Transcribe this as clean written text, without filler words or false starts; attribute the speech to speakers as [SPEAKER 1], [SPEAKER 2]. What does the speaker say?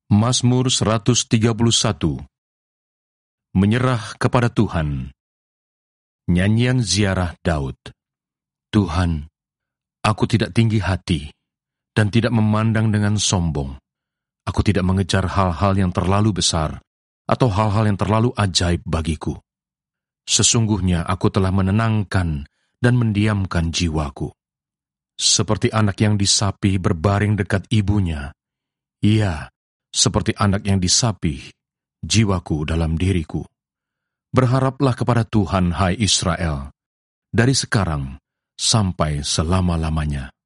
[SPEAKER 1] Mazmur 131. Menyerah kepada Tuhan. Nyanyian ziarah Daud. Tuhan, aku tidak tinggi hati dan tidak memandang dengan sombong. Aku tidak mengejar hal-hal yang terlalu besar atau hal-hal yang terlalu ajaib bagiku. Sesungguhnya aku telah menenangkan dan mendiamkan jiwaku. Seperti anak yang disapi berbaring dekat ibunya, iya, seperti anak yang disapih, jiwaku dalam diriku. Berharaplah kepada Tuhan, hai Israel, dari sekarang sampai selama-lamanya.